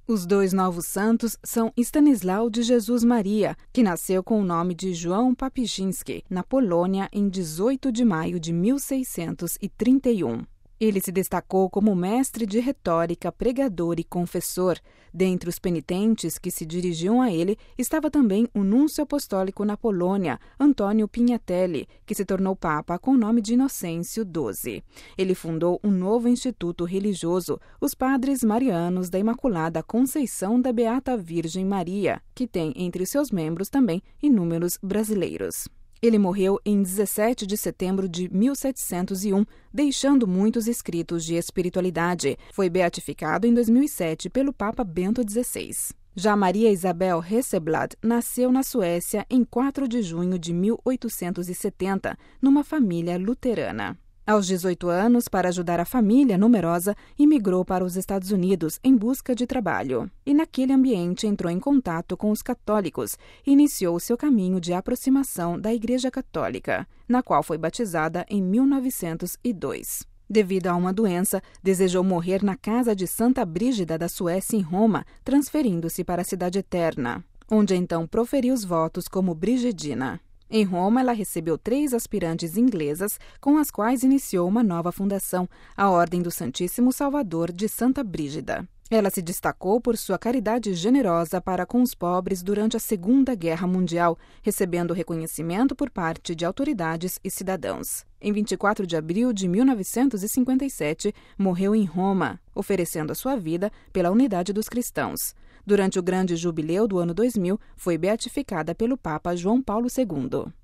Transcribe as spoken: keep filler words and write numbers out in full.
Os dois novos santos são Stanislau de Jesus Maria, que nasceu com o nome de João Papizinski, na Polônia, em dezoito de maio de mil seiscentos e trinta e um. Ele se destacou como mestre de retórica, pregador e confessor. Dentre os penitentes que se dirigiam a ele, estava também o núncio apostólico na Polônia, Antônio Pignatelli, que se tornou papa com o nome de Inocêncio doze. Ele fundou um novo instituto religioso, os Padres Marianos da Imaculada Conceição da Beata Virgem Maria, que tem entre seus membros também inúmeros brasileiros. Ele morreu em dezessete de setembro de mil setecentos e um, deixando muitos escritos de espiritualidade. Foi beatificado em dois mil e sete pelo Papa Bento dezesseis. Já Maria Isabel Hesselblad nasceu na Suécia em quatro de junho de mil oitocentos e setenta, numa família luterana. Aos dezoito anos, para ajudar a família numerosa, imigrou para os Estados Unidos em busca de trabalho. E naquele ambiente entrou em contato com os católicos e iniciou seu caminho de aproximação da Igreja Católica, na qual foi batizada em mil novecentos e dois. Devido a uma doença, desejou morrer na casa de Santa Brígida da Suécia, em Roma, transferindo-se para a Cidade Eterna, onde então proferiu os votos como brigidina. Em Roma, ela recebeu três aspirantes inglesas, com as quais iniciou uma nova fundação, a Ordem do Santíssimo Salvador de Santa Brígida. Ela se destacou por sua caridade generosa para com os pobres durante a Segunda Guerra Mundial, recebendo reconhecimento por parte de autoridades e cidadãos. Em vinte e quatro de abril de mil novecentos e cinquenta e sete, morreu em Roma, oferecendo a sua vida pela unidade dos cristãos. Durante o grande jubileu do ano dois mil, foi beatificada pelo Papa João Paulo segundo.